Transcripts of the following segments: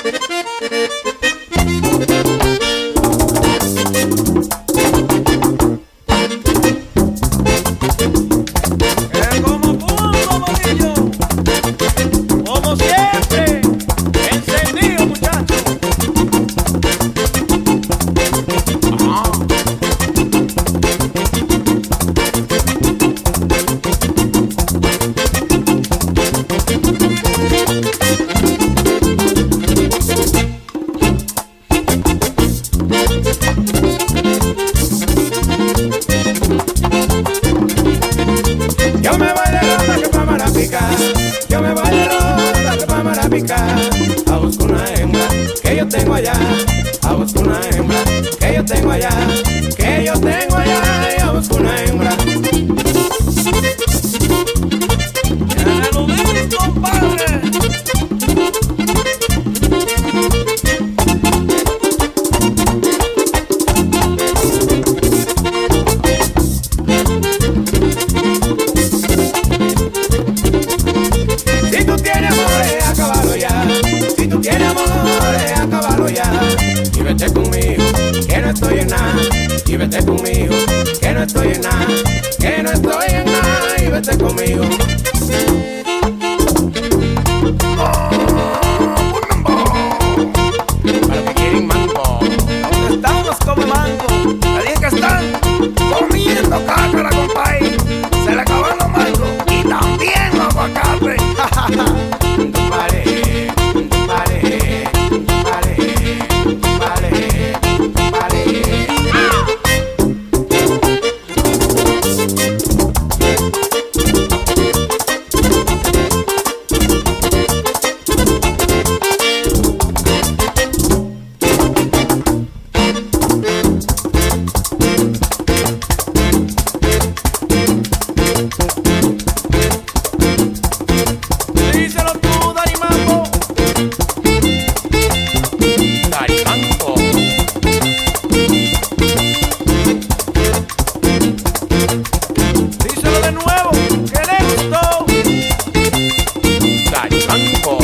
Yo me voy de ronda que pa' Marapica a buscar una hembra que yo tengo allá, a buscar una hembra que yo tengo allá, que yo tengo allá, y a buscar una hembra. ¡Ya me lo dices, compadre! Si tú tienes amores, acábalo ya. Si tú tienes amores, acábalo ya. Y vete conmigo, que no estoy en nada. Y vete conmigo, que no estoy en nada. Que no estoy en nada. Y vete conmigo. Para los que quieren mango. ¿Dónde están los come mango? Nadie que están comiendo cácara, compadre. Se le acaban los mangos y también los aguacates. Tu pared, tu pared, tu pared, tu pared, tu pared. Díselo tú, Dari Mambo. Dari Mambo. Díselo de nuevo, que le gustó. Dari Mambo.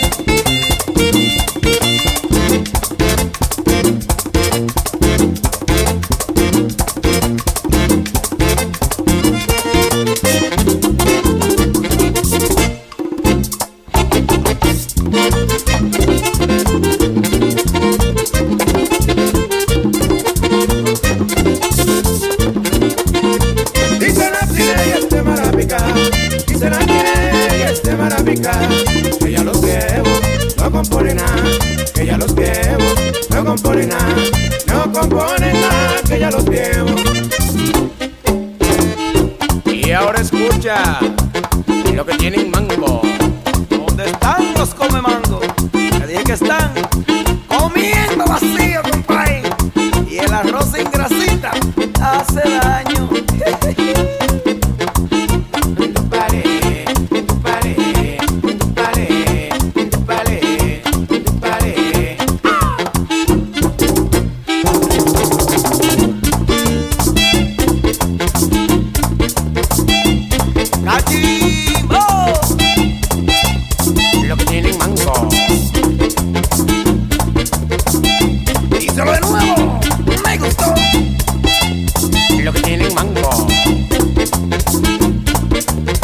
Dice la tía y este Marapica, dice la tía y este Marapica, que ya los viejos no componen nada, que ya los viejos no componen nada, no componen nada, que ya los viejos. Y ahora escucha lo que tienen mango. ¿Dónde están los come mango? Nadie que están comiendo vacío, compadre. Y el arroz sin grasita hace daño. Tu pared, tu pared, tu pared, tu pared, tu pared. ¡Cachimbo! Lo que tienen mango. Díselo de nuevo, me gustó. Lo que tienen mango.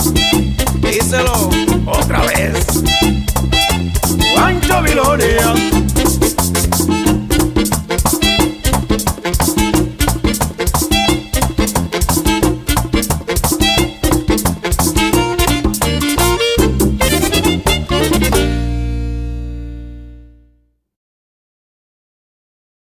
Díselo otra vez. Juancho Viloria.